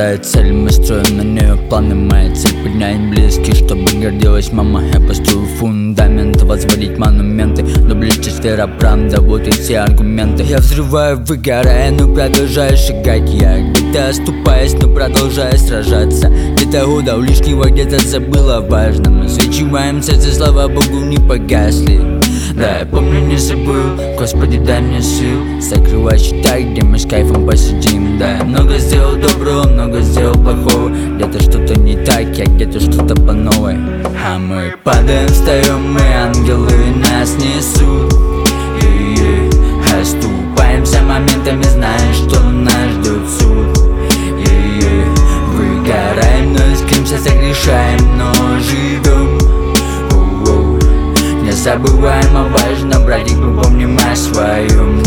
хватает цель, мы строим на нее планы. Моя цель поднять близких, чтобы гордилась мама. Я построю фундамент, возводить монументы. Но ближе сфера правда, вот и все аргументы. Я взрываю, выгорая, но продолжаю шагать. Я где-то оступаюсь, но продолжаю сражаться. Где-то удал лишнего, где-то забыл о важном. Мы свечиваем сердце, слава Богу, не погасли. Да, я помню, не забыл, Господи, дай мне сил закрывать счета, где мы с кайфом посидим. Да, я много сделал доброго, много сделал плохого. Где-то что-то не так, а где-то что-то по новой. А мы падаем, встаем, мы ангелы, нас несут. Оступаемся моментами, зная, что нас ждет суд. Выгораем, но искримся, согрешаем, но живем. Не забываем о важном, братик, мы помним о своем.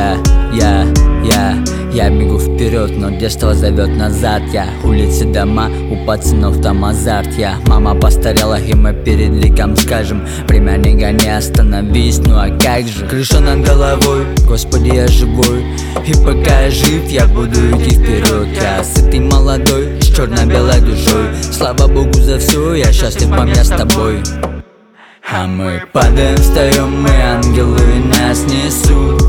Я бегу вперед, но детство зовет назад. Я улицы, дома, у пацанов там азарт. Я мама постарела, и мы перед ликом скажем: время не гони, остановись, ну а как же? Крыша над головой, Господи, я живой. И пока я жив, я буду идти вперед. Я сытый молодой, с черно-белой душой. Слава Богу за все, я счастлив, мам, я с тобой. А мы падаем, встаем, мы ангелы, нас несут.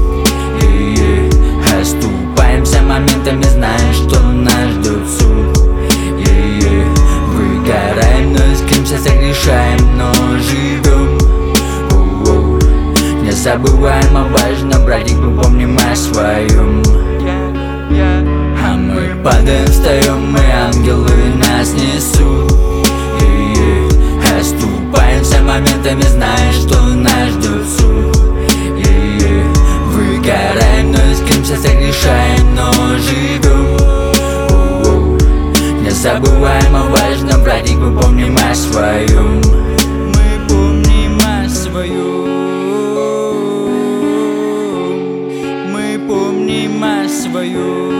Оступаемся моментами, зная, что нас ждет суд. Выгораем, но искримся, согрешаем, но живем. Не забываем о важном, братик, мы помним о своем. А мы падаем, встаем, мы ангелы, нас несут. Оступаемся моментами, зная, что нас ждет суд. Выгораем, но искримся, согрешаем, но живем. Не забываем о важном, братик, мы помним о своем. Мы помним о своем. Мы помним о своем.